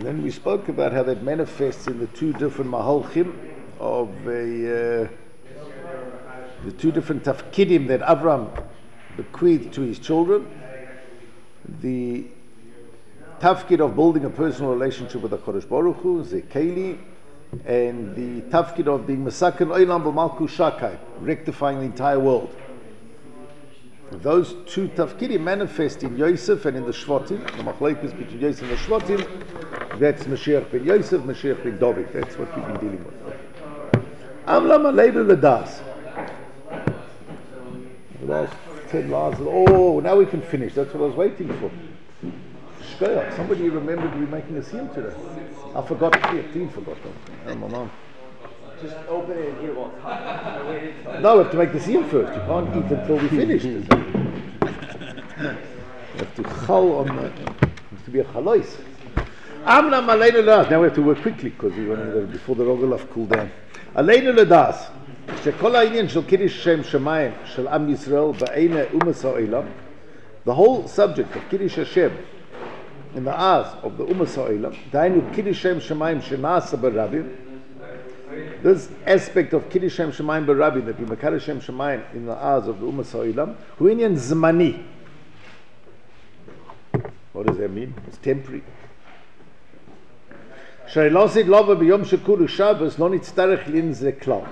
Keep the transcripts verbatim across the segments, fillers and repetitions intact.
And then we spoke about how that manifests in the two different mahalchim of a, uh, the two different tafkidim that Avram bequeathed to his children. The tafkid of building a personal relationship with the Kodesh Baruch Hu, Zekeli, and the tafkid of being Masakin Oilam B'Malku Shakai, rectifying the entire world. Those two tafkidim manifest in Yosef and in the Shvatim, the machlokes between Yosef and the Shvatim. That's Mashiach ben Yosef, Mashiach ben David. That's what we've been dealing with. Amlam Aleilu Ladas. The last ten last. Oh, now we can finish. That's what I was waiting for. Shkoyach. Somebody remembered we were making a siyum today. I forgot. Team forgot. Oh, my mom. Just open it and hear what. No, we have to make the siyum first. You can't eat until we finish. You have to chal on the. It has to be a chalois. Amlam Aleinu Ladas. Now we have to work quickly because we want to before the Rogolaf cool down. Aleinu Ladas. שכל העניין של קידוש שם שמיים של עם ישראל בעיני אומת העולם, the whole subject of Kiddush Hashem in the eyes of the Ummah Ha'olam, דהיינו קידוש שם שמיים שנעשה ברבים, this aspect of Kiddush Shem Shemayim B'Rabim, that we Mekadosh Shem Shemayim in the eyes of the Ummah Ha'olam, hu inyan zmani. What does that mean? It's temporary. She'losid lova b'yom shekulu Shabbos lo nitztarech lin ze klal.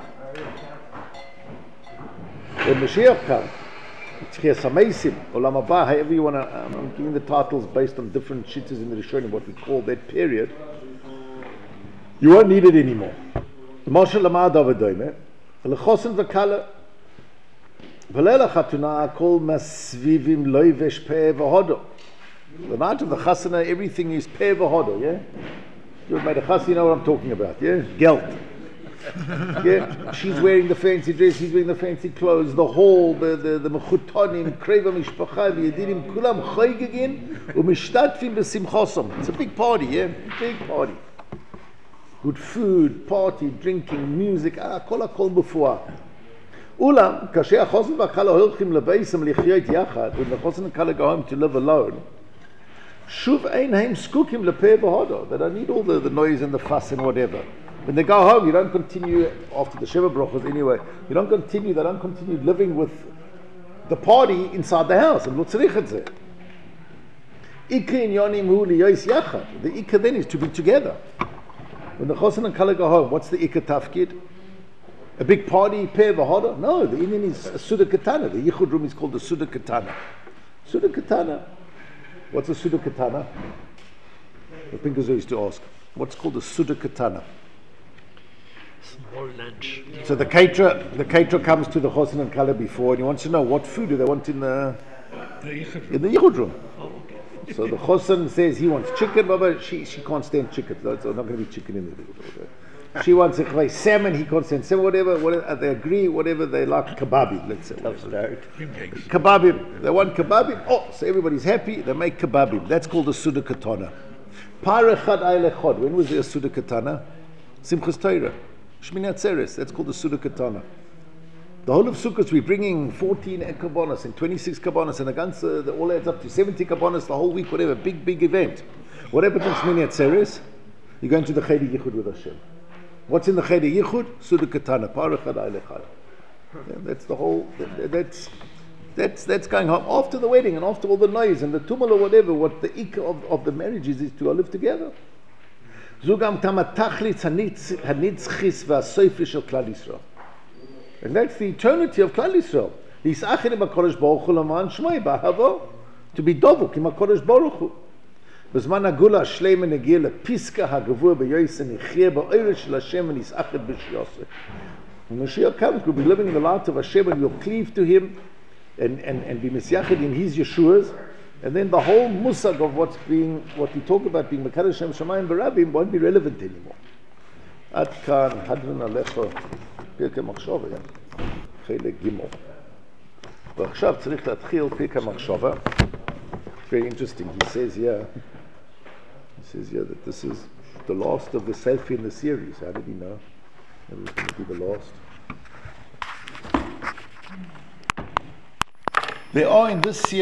When Mashiach comes, Tchias HaMeisim, Olam Haba, however you want to, um, I'm giving the titles based on different shittas in the Rishonim, what we call that period, you won't need it anymore. Moshe Lamad Avadoime, Lechosen V'Kala, V'Lela Chatuna, Kol Masvivim Loivesh Peh V'Hodo. The night of the Chasana, everything is Peh V'Hodo, yeah? You've made a Chasana, you know what I'm talking about, yeah? Geld. Yeah, she's wearing the fancy dress, he's wearing the fancy clothes, the hall, the the the mechutonim, kreva mishpacha, v'yedidim, kulam chaygegin, u'mishtatfim b'simchosam. It's a big party, yeah, big party. Good food, party, drinking, music, ah, kol hakol b'fuah. Ulam, kasher chosen v'kala holchim lebeisam lichyot yachad, when the chosen v'kala go home to live alone, shuv ein heim skukim lepeh v'hodo. They don't need all the, the noise and the fuss and whatever. When they go home, you don't continue after the Sheva Brachos anyway. You don't continue. They don't continue living with the party inside the house. And the ikka then is to be together. When the Chosen and Kala go home, what's the ikka tafkid? A big party, peh v'hoda? No, the Indian is a Suda Katana. The Yichud room is called the Suda Katana. Suda Katana. What's a Suda Katana? The Pinkazo used to ask. What's called a Suda Katana? Small lunch. So the caterer, the caterer comes to the Chosen and Kala before, and he wants to know what food do they want in the in the Yichud room. Oh, okay. So the Chosen says he wants chicken, but she she can't stand chicken. So it's not going to be chicken in the Yichud room. She wants a salmon. He can't stand salmon. Whatever, whatever they agree, whatever they like, kebabim. Let's say kebabim. They want kebabim. Oh, so everybody's happy. They make kebabim. That's called a Suda Katana. Parechad Eilechod. When was there a Suda Katana? Simchas Torah. Shmini Atzeres, that's called the Suda Katana. The whole of Sukkot, we're bringing fourteen kabbanas and twenty-six kabbanas, and the ganze, the all adds up to seventy kabbanas the whole week, whatever, big, big event. What happens in Shmini Atzeres? You're going to the Cheder Yichud with Hashem. What's in the Cheder Yichud? Suda Katana, Parechad Eilechad. That's the whole, that, that's, that's, that's going on after the wedding and after all the noise and the tumult or whatever. What the ikka of, of the marriage is, is to all live together. Zugam tamatachlis hanitzchis v'asoifi shel Klal Yisrael, and that's the eternity of Klal Yisrael. L'isachin im HaKodesh Baruch Hu l'man shmoi b'ahavo, to be dovuk im HaKodesh Baruch Hu. B'zman hagula shleima negiah lepiska hagavur b'yoyse nichye ba'oresh shel Hashem v'nisachet b'shiyoseh. When Mashiach comes, we'll be living in the light of Hashem and we'll cleave to Him and, and, and be misyachid in His Yeshuas. And then the whole musag of what's being, what we talk about being Mekadosh Shem Shemayim B'Rabim won't be relevant anymore. Ad kan hadran alecha pirkei machshava, yeah? Chelek Gimel. ועכשיו צריך להתחיל pirkei machshava. Very interesting. He says here, he says here that this is the last of the selfie in the series. How did he know? It was going to be the last. There are in this series